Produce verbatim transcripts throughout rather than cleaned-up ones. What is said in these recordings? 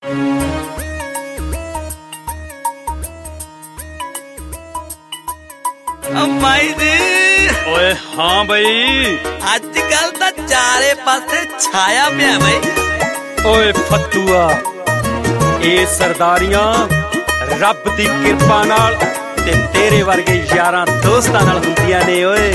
भाई जी ओए हाँ बई अजकल तो चारे पासे छाया पिया बई। ओए फत्तूआ ये सरदारियां रब दी किरपा नाल ते तेरे वर्गे यारां दोस्तां नाल हुंदियां ने। ओए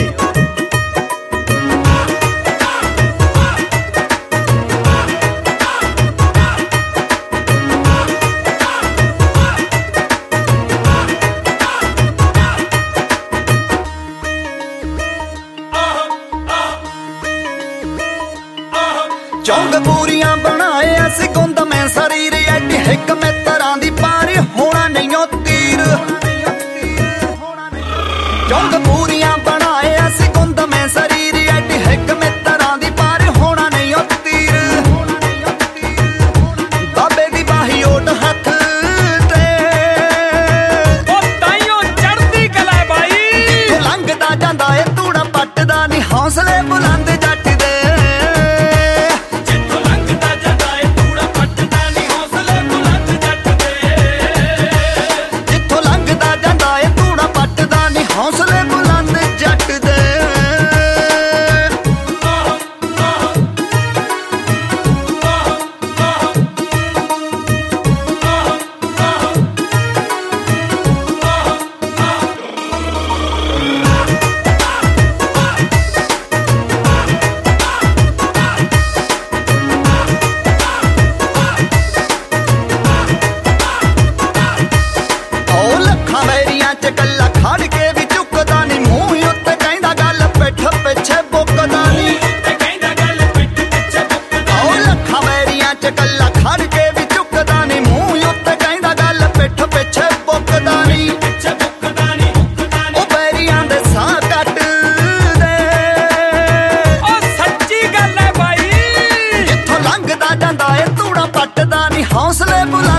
चौंक पूरियां बनाए अस गुंद में शरीर एडी हिक में तरह दी पार होना नहीं ओ तीर। चौंक पूरियां बनाए अस गुंद में शरीर एडी हिक में तरह दी पार होना नहीं ओ तीर। बाबे दी बाही ओट हथ ते ओ ताईओ चढ़दी कला बाई जिथों लंघदा जांदा ए तूड़ा पटदा नहीं हौसले बुलंद जट दे। हौसले बुलंद जट दे। ओ लखां वैरियां च कल्ला खड़ के भी चुकदा नी मूंह उत्ते कहंदा गल पिठ पिछे बुकदा नी। ओ लखां वैरियां च कल्ला खड़ के भी चुकदा नी मूंह उत्ते कहंदा गल पिठ पिछे बुकदा नी। ओ वैरियां दे साह कट दे ओ सच्ची गल है भाई जिथों लंघदा जांदा ए तूड़ा पटदा नी हौसले बुलंद